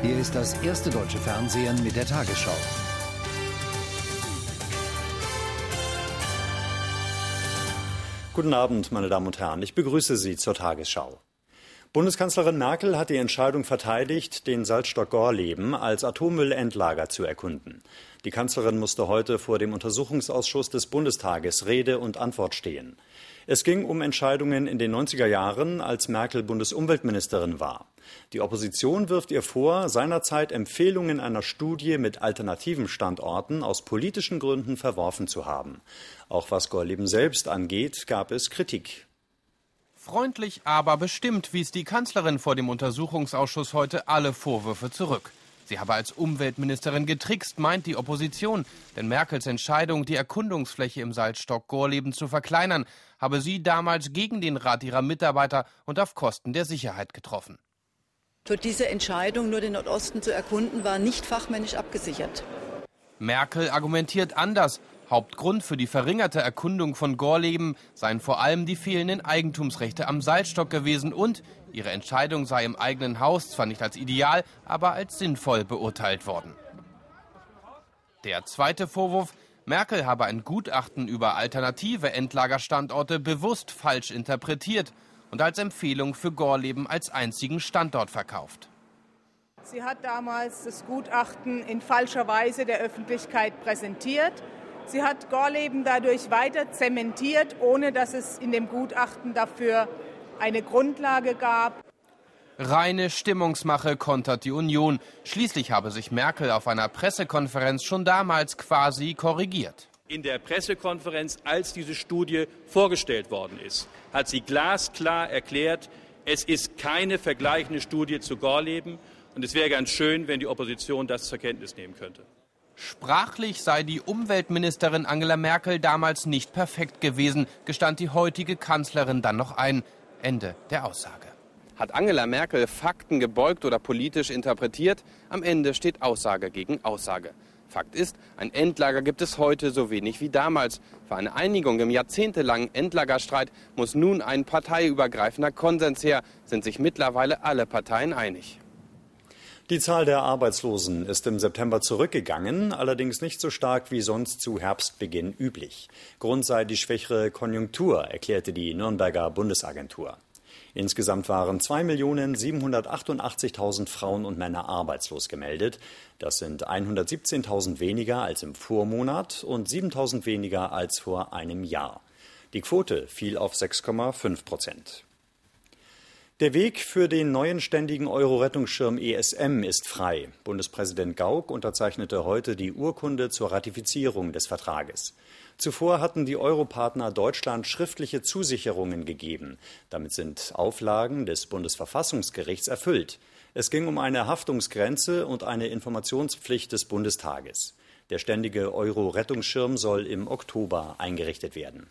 Hier ist das erste deutsche Fernsehen mit der Tagesschau. Guten Abend, meine Damen und Herren. Ich begrüße Sie zur Tagesschau. Bundeskanzlerin Merkel hat die Entscheidung verteidigt, den Salzstock Gorleben als Atommüllendlager zu erkunden. Die Kanzlerin musste heute vor dem Untersuchungsausschuss des Bundestages Rede und Antwort stehen. Es ging um Entscheidungen in den 90er Jahren, als Merkel Bundesumweltministerin war. Die Opposition wirft ihr vor, seinerzeit Empfehlungen einer Studie mit alternativen Standorten aus politischen Gründen verworfen zu haben. Auch was Gorleben selbst angeht, gab es Kritik. Freundlich, aber bestimmt wies die Kanzlerin vor dem Untersuchungsausschuss heute alle Vorwürfe zurück. Sie habe als Umweltministerin getrickst, meint die Opposition. Denn Merkels Entscheidung, die Erkundungsfläche im Salzstock Gorleben zu verkleinern, habe sie damals gegen den Rat ihrer Mitarbeiter und auf Kosten der Sicherheit getroffen. Für diese Entscheidung, nur den Nordosten zu erkunden, war nicht fachmännisch abgesichert. Merkel argumentiert anders. Hauptgrund für die verringerte Erkundung von Gorleben seien vor allem die fehlenden Eigentumsrechte am Salzstock gewesen und ihre Entscheidung sei im eigenen Haus zwar nicht als ideal, aber als sinnvoll beurteilt worden. Der zweite Vorwurf: Merkel habe ein Gutachten über alternative Endlagerstandorte bewusst falsch interpretiert und als Empfehlung für Gorleben als einzigen Standort verkauft. Sie hat damals das Gutachten in falscher Weise der Öffentlichkeit präsentiert. Sie hat Gorleben dadurch weiter zementiert, ohne dass es in dem Gutachten dafür eine Grundlage gab. Reine Stimmungsmache kontert die Union. Schließlich habe sich Merkel auf einer Pressekonferenz schon damals quasi korrigiert. In der Pressekonferenz, als diese Studie vorgestellt worden ist, hat sie glasklar erklärt, es ist keine vergleichende Studie zu Gorleben. Und es wäre ganz schön, wenn die Opposition das zur Kenntnis nehmen könnte. Sprachlich sei die Umweltministerin Angela Merkel damals nicht perfekt gewesen, gestand die heutige Kanzlerin dann noch ein. Ende der Aussage. Hat Angela Merkel Fakten gebeugt oder politisch interpretiert? Am Ende steht Aussage gegen Aussage. Fakt ist, ein Endlager gibt es heute so wenig wie damals. Für eine Einigung im jahrzehntelangen Endlagerstreit muss nun ein parteiübergreifender Konsens her, sind sich mittlerweile alle Parteien einig. Die Zahl der Arbeitslosen ist im September zurückgegangen, allerdings nicht so stark wie sonst zu Herbstbeginn üblich. Grund sei die schwächere Konjunktur, erklärte die Nürnberger Bundesagentur. Insgesamt waren 2.788.000 Frauen und Männer arbeitslos gemeldet. Das sind 117.000 weniger als im Vormonat und 7.000 weniger als vor einem Jahr. Die Quote fiel auf 6,5%. Der Weg für den neuen ständigen Euro-Rettungsschirm ESM ist frei. Bundespräsident Gauck unterzeichnete heute die Urkunde zur Ratifizierung des Vertrages. Zuvor hatten die Europartner Deutschland schriftliche Zusicherungen gegeben. Damit sind Auflagen des Bundesverfassungsgerichts erfüllt. Es ging um eine Haftungsgrenze und eine Informationspflicht des Bundestages. Der ständige Euro-Rettungsschirm soll im Oktober eingerichtet werden.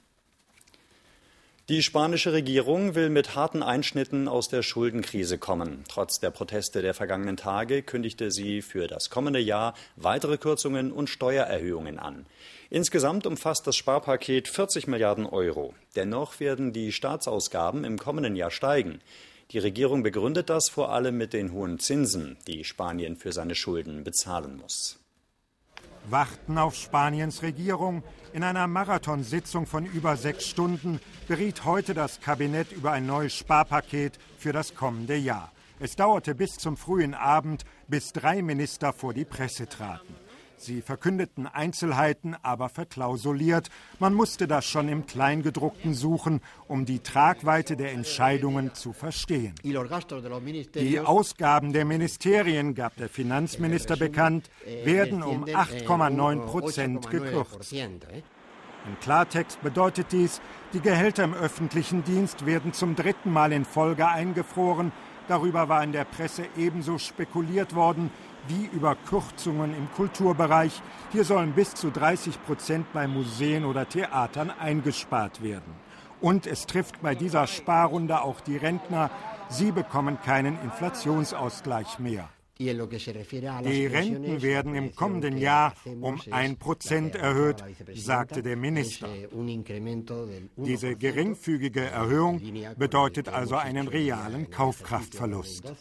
Die spanische Regierung will mit harten Einschnitten aus der Schuldenkrise kommen. Trotz der Proteste der vergangenen Tage kündigte sie für das kommende Jahr weitere Kürzungen und Steuererhöhungen an. Insgesamt umfasst das Sparpaket 40 Milliarden Euro. Dennoch werden die Staatsausgaben im kommenden Jahr steigen. Die Regierung begründet das vor allem mit den hohen Zinsen, die Spanien für seine Schulden bezahlen muss. Warten auf Spaniens Regierung. In einer Marathonsitzung von über 6 Stunden beriet heute das Kabinett über ein neues Sparpaket für das kommende Jahr. Es dauerte bis zum frühen Abend, bis 3 Minister vor die Presse traten. Sie verkündeten Einzelheiten, aber verklausuliert. Man musste das schon im Kleingedruckten suchen, um die Tragweite der Entscheidungen zu verstehen. Die Ausgaben der Ministerien, gab der Finanzminister bekannt, werden um 8,9% gekürzt. Im Klartext bedeutet dies, die Gehälter im öffentlichen Dienst werden zum 3. Mal in Folge eingefroren. Darüber war in der Presse ebenso spekuliert worden wie über Kürzungen im Kulturbereich. Hier sollen bis zu 30% bei Museen oder Theatern eingespart werden. Und es trifft bei dieser Sparrunde auch die Rentner. Sie bekommen keinen Inflationsausgleich mehr. Die Renten werden im kommenden Jahr um 1% erhöht, sagte der Minister. Diese geringfügige Erhöhung bedeutet also einen realen Kaufkraftverlust.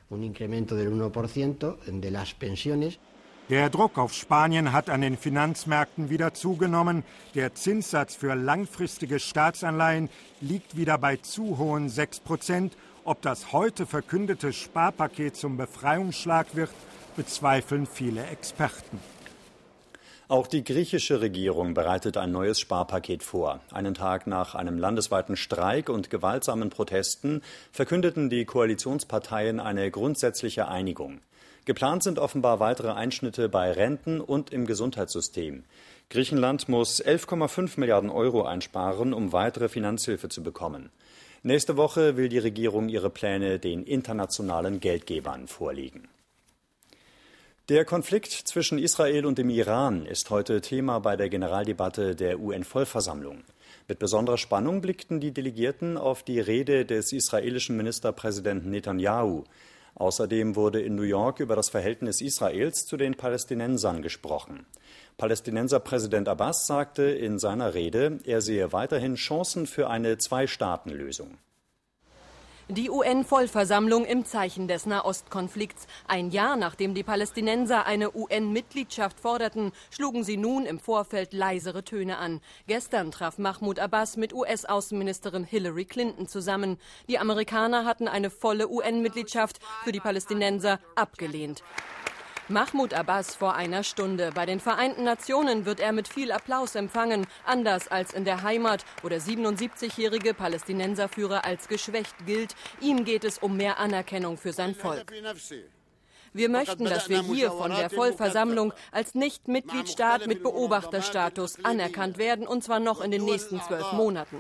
Der Druck auf Spanien hat an den Finanzmärkten wieder zugenommen. Der Zinssatz für langfristige Staatsanleihen liegt wieder bei zu hohen 6%. Ob das heute verkündete Sparpaket zum Befreiungsschlag wird, bezweifeln viele Experten. Auch die griechische Regierung bereitet ein neues Sparpaket vor. Einen Tag nach einem landesweiten Streik und gewaltsamen Protesten verkündeten die Koalitionsparteien eine grundsätzliche Einigung. Geplant sind offenbar weitere Einschnitte bei Renten und im Gesundheitssystem. Griechenland muss 11,5 Milliarden Euro einsparen, um weitere Finanzhilfe zu bekommen. Nächste Woche will die Regierung ihre Pläne den internationalen Geldgebern vorlegen. Der Konflikt zwischen Israel und dem Iran ist heute Thema bei der Generaldebatte der UN-Vollversammlung. Mit besonderer Spannung blickten die Delegierten auf die Rede des israelischen Ministerpräsidenten Netanyahu. Außerdem wurde in New York über das Verhältnis Israels zu den Palästinensern gesprochen. Palästinenserpräsident Abbas sagte in seiner Rede, er sehe weiterhin Chancen für eine Zwei-Staaten-Lösung. Die UN-Vollversammlung im Zeichen des Nahostkonflikts. Ein Jahr nachdem die Palästinenser eine UN-Mitgliedschaft forderten, schlugen sie nun im Vorfeld leisere Töne an. Gestern traf Mahmoud Abbas mit US-Außenministerin Hillary Clinton zusammen. Die Amerikaner hatten eine volle UN-Mitgliedschaft für die Palästinenser abgelehnt. Mahmoud Abbas vor einer Stunde. Bei den Vereinten Nationen wird er mit viel Applaus empfangen, anders als in der Heimat, wo der 77-jährige Palästinenserführer als geschwächt gilt. Ihm geht es um mehr Anerkennung für sein Volk. Wir möchten, dass wir hier von der Vollversammlung als Nicht-Mitgliedstaat mit Beobachterstatus anerkannt werden, und zwar noch in den nächsten 12 Monaten.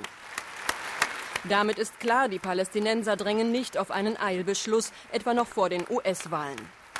Damit ist klar, die Palästinenser drängen nicht auf einen Eilbeschluss, etwa noch vor den US-Wahlen.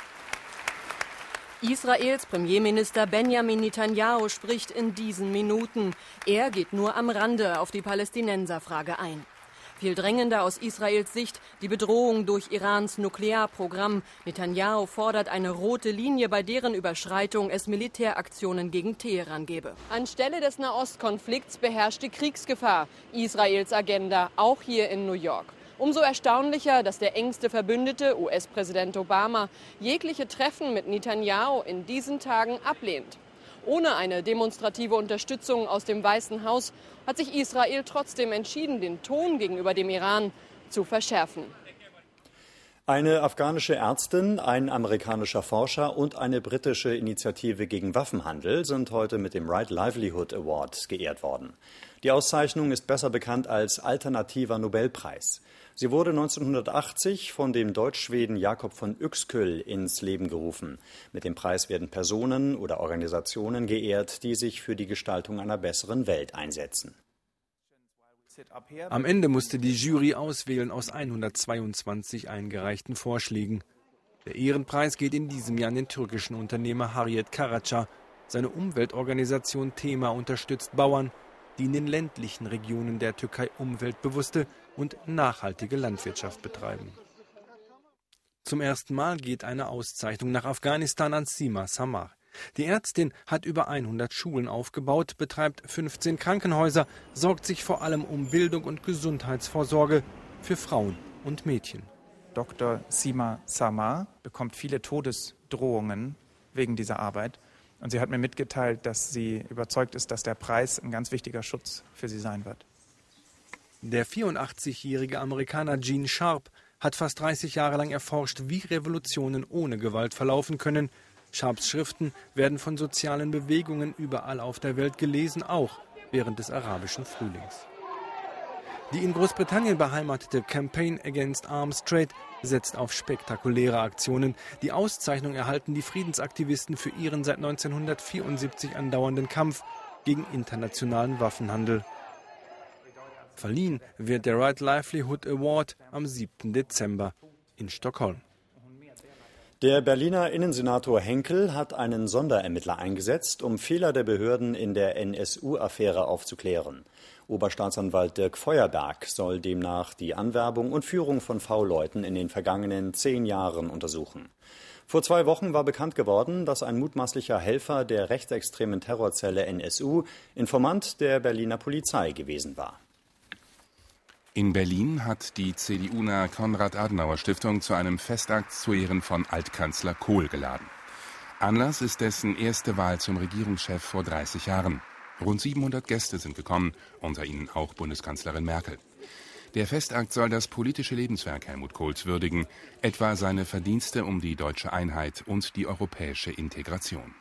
Israels Premierminister Benjamin Netanyahu spricht in diesen Minuten. Er geht nur am Rande auf die Palästinenserfrage ein. Viel drängender aus Israels Sicht die Bedrohung durch Irans Nuklearprogramm. Netanyahu fordert eine rote Linie, bei deren Überschreitung es Militäraktionen gegen Teheran gebe. Anstelle des Nahostkonflikts beherrscht die Kriegsgefahr. Israels Agenda auch hier in New York. Umso erstaunlicher, dass der engste Verbündete, US-Präsident Obama, jegliche Treffen mit Netanyahu in diesen Tagen ablehnt. Ohne eine demonstrative Unterstützung aus dem Weißen Haus hat sich Israel trotzdem entschieden, den Ton gegenüber dem Iran zu verschärfen. Eine afghanische Ärztin, ein amerikanischer Forscher und eine britische Initiative gegen Waffenhandel sind heute mit dem Right Livelihood Award geehrt worden. Die Auszeichnung ist besser bekannt als alternativer Nobelpreis. Sie wurde 1980 von dem Deutsch-Schweden Jakob von Uexküll ins Leben gerufen. Mit dem Preis werden Personen oder Organisationen geehrt, die sich für die Gestaltung einer besseren Welt einsetzen. Am Ende musste die Jury auswählen aus 122 eingereichten Vorschlägen. Der Ehrenpreis geht in diesem Jahr an den türkischen Unternehmer Harriet Karaca. Seine Umweltorganisation TEMA unterstützt Bauern, die in den ländlichen Regionen der Türkei umweltbewusste und nachhaltige Landwirtschaft betreiben. Zum ersten Mal geht eine Auszeichnung nach Afghanistan an Sima Samar. Die Ärztin hat über 100 Schulen aufgebaut, betreibt 15 Krankenhäuser, sorgt sich vor allem um Bildung und Gesundheitsvorsorge für Frauen und Mädchen. Dr. Sima Samar bekommt viele Todesdrohungen wegen dieser Arbeit. Und sie hat mir mitgeteilt, dass sie überzeugt ist, dass der Preis ein ganz wichtiger Schutz für sie sein wird. Der 84-jährige Amerikaner Gene Sharp hat fast 30 Jahre lang erforscht, wie Revolutionen ohne Gewalt verlaufen können. Sharps Schriften werden von sozialen Bewegungen überall auf der Welt gelesen, auch während des arabischen Frühlings. Die in Großbritannien beheimatete Campaign Against Arms Trade setzt auf spektakuläre Aktionen. Die Auszeichnung erhalten die Friedensaktivisten für ihren seit 1974 andauernden Kampf gegen internationalen Waffenhandel. Verliehen wird der Right Livelihood Award am 7. Dezember in Stockholm. Der Berliner Innensenator Henkel hat einen Sonderermittler eingesetzt, um Fehler der Behörden in der NSU-Affäre aufzuklären. Oberstaatsanwalt Dirk Feuerberg soll demnach die Anwerbung und Führung von V-Leuten in den vergangenen 10 Jahren untersuchen. Vor 2 Wochen war bekannt geworden, dass ein mutmaßlicher Helfer der rechtsextremen Terrorzelle NSU Informant der Berliner Polizei gewesen war. In Berlin hat die CDU-nahe Konrad-Adenauer-Stiftung zu einem Festakt zu Ehren von Altkanzler Kohl geladen. Anlass ist dessen erste Wahl zum Regierungschef vor 30 Jahren. Rund 700 Gäste sind gekommen, unter ihnen auch Bundeskanzlerin Merkel. Der Festakt soll das politische Lebenswerk Helmut Kohls würdigen, etwa seine Verdienste um die deutsche Einheit und die europäische Integration.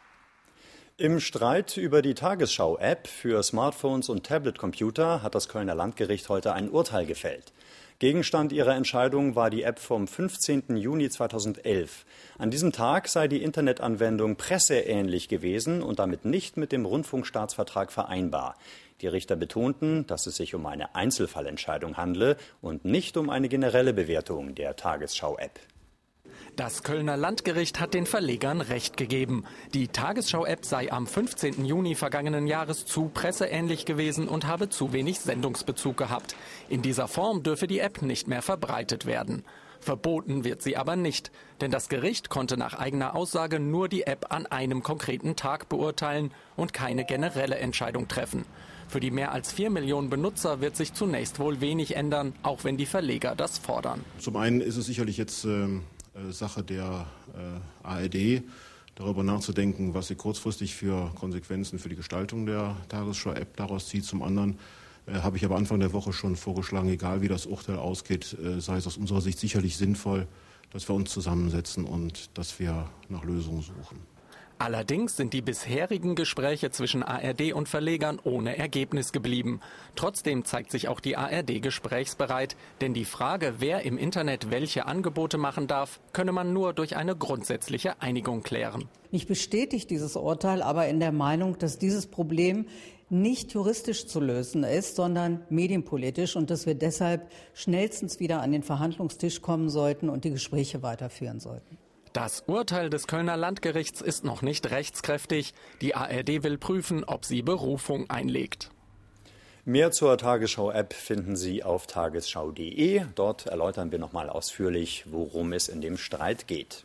Im Streit über die Tagesschau-App für Smartphones und Tablet-Computer hat das Kölner Landgericht heute ein Urteil gefällt. Gegenstand ihrer Entscheidung war die App vom 15. Juni 2011. An diesem Tag sei die Internetanwendung presseähnlich gewesen und damit nicht mit dem Rundfunkstaatsvertrag vereinbar. Die Richter betonten, dass es sich um eine Einzelfallentscheidung handle und nicht um eine generelle Bewertung der Tagesschau-App. Das Kölner Landgericht hat den Verlegern Recht gegeben. Die Tagesschau-App sei am 15. Juni vergangenen Jahres zu presseähnlich gewesen und habe zu wenig Sendungsbezug gehabt. In dieser Form dürfe die App nicht mehr verbreitet werden. Verboten wird sie aber nicht, denn das Gericht konnte nach eigener Aussage nur die App an einem konkreten Tag beurteilen und keine generelle Entscheidung treffen. Für die mehr als 4 Millionen Benutzer wird sich zunächst wohl wenig ändern, auch wenn die Verleger das fordern. Zum einen ist es sicherlich jetzt Sache der ARD, darüber nachzudenken, was sie kurzfristig für Konsequenzen für die Gestaltung der Tagesschau-App daraus zieht. Zum anderen habe ich aber Anfang der Woche schon vorgeschlagen, egal wie das Urteil ausgeht, sei es aus unserer Sicht sicherlich sinnvoll, dass wir uns zusammensetzen und dass wir nach Lösungen suchen. Allerdings sind die bisherigen Gespräche zwischen ARD und Verlegern ohne Ergebnis geblieben. Trotzdem zeigt sich auch die ARD gesprächsbereit, denn die Frage, wer im Internet welche Angebote machen darf, könne man nur durch eine grundsätzliche Einigung klären. Mich bestätigt dieses Urteil aber in der Meinung, dass dieses Problem nicht juristisch zu lösen ist, sondern medienpolitisch und dass wir deshalb schnellstens wieder an den Verhandlungstisch kommen sollten und die Gespräche weiterführen sollten. Das Urteil des Kölner Landgerichts ist noch nicht rechtskräftig. Die ARD will prüfen, ob sie Berufung einlegt. Mehr zur Tagesschau-App finden Sie auf tagesschau.de. Dort erläutern wir nochmal ausführlich, worum es in dem Streit geht.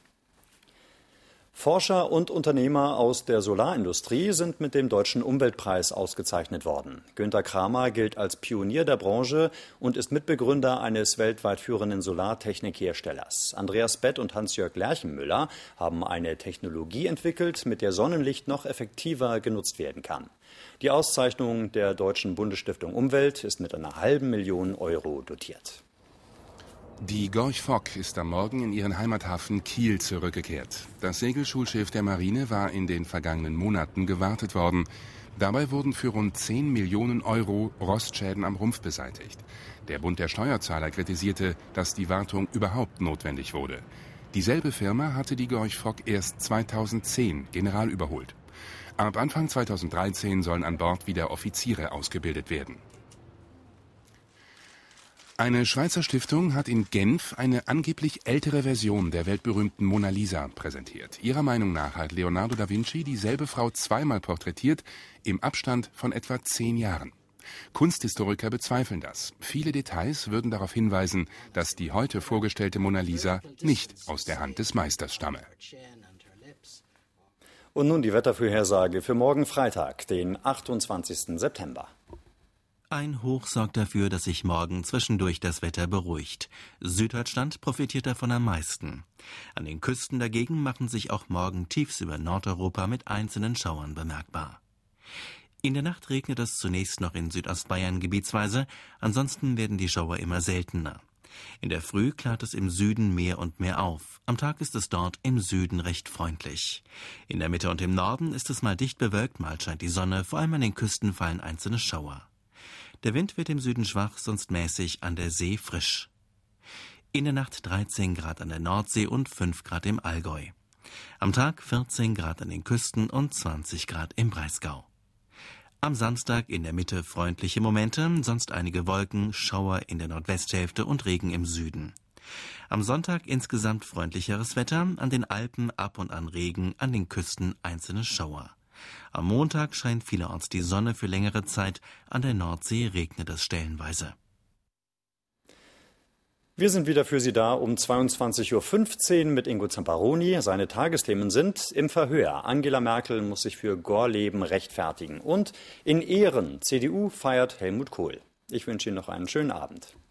Forscher und Unternehmer aus der Solarindustrie sind mit dem Deutschen Umweltpreis ausgezeichnet worden. Günter Kramer gilt als Pionier der Branche und ist Mitbegründer eines weltweit führenden Solartechnikherstellers. Andreas Bett und Hans-Jörg Lerchenmüller haben eine Technologie entwickelt, mit der Sonnenlicht noch effektiver genutzt werden kann. Die Auszeichnung der Deutschen Bundesstiftung Umwelt ist mit einer $500.000 Euro dotiert. Die Gorch Fock ist am Morgen in ihren Heimathafen Kiel zurückgekehrt. Das Segelschulschiff der Marine war in den vergangenen Monaten gewartet worden. Dabei wurden für rund 10 Millionen Euro Rostschäden am Rumpf beseitigt. Der Bund der Steuerzahler kritisierte, dass die Wartung überhaupt notwendig wurde. Dieselbe Firma hatte die Gorch Fock erst 2010 generalüberholt. Ab Anfang 2013 sollen an Bord wieder Offiziere ausgebildet werden. Eine Schweizer Stiftung hat in Genf eine angeblich ältere Version der weltberühmten Mona Lisa präsentiert. Ihrer Meinung nach hat Leonardo da Vinci dieselbe Frau zweimal porträtiert, im Abstand von etwa 10 Jahren. Kunsthistoriker bezweifeln das. Viele Details würden darauf hinweisen, dass die heute vorgestellte Mona Lisa nicht aus der Hand des Meisters stamme. Und nun die Wettervorhersage für morgen Freitag, den 28. September. Ein Hoch sorgt dafür, dass sich morgen zwischendurch das Wetter beruhigt. Süddeutschland profitiert davon am meisten. An den Küsten dagegen machen sich auch morgen Tiefs über Nordeuropa mit einzelnen Schauern bemerkbar. In der Nacht regnet es zunächst noch in Südostbayern gebietsweise, ansonsten werden die Schauer immer seltener. In der Früh klart es im Süden mehr und mehr auf. Am Tag ist es dort im Süden recht freundlich. In der Mitte und im Norden ist es mal dicht bewölkt, mal scheint die Sonne, vor allem an den Küsten fallen einzelne Schauer. Der Wind wird im Süden schwach, sonst mäßig, an der See frisch. In der Nacht 13 Grad an der Nordsee und 5 Grad im Allgäu. Am Tag 14 Grad an den Küsten und 20 Grad im Breisgau. Am Samstag in der Mitte freundliche Momente, sonst einige Wolken, Schauer in der Nordwesthälfte und Regen im Süden. Am Sonntag insgesamt freundlicheres Wetter, an den Alpen ab und an Regen, an den Küsten einzelne Schauer. Am Montag scheint vielerorts die Sonne für längere Zeit, an der Nordsee regnet es stellenweise. Wir sind wieder für Sie da um 22.15 Uhr mit Ingo Zamparoni. Seine Tagesthemen sind: im Verhör, Angela Merkel muss sich für Gorleben rechtfertigen, und in Ehren, CDU feiert Helmut Kohl. Ich wünsche Ihnen noch einen schönen Abend.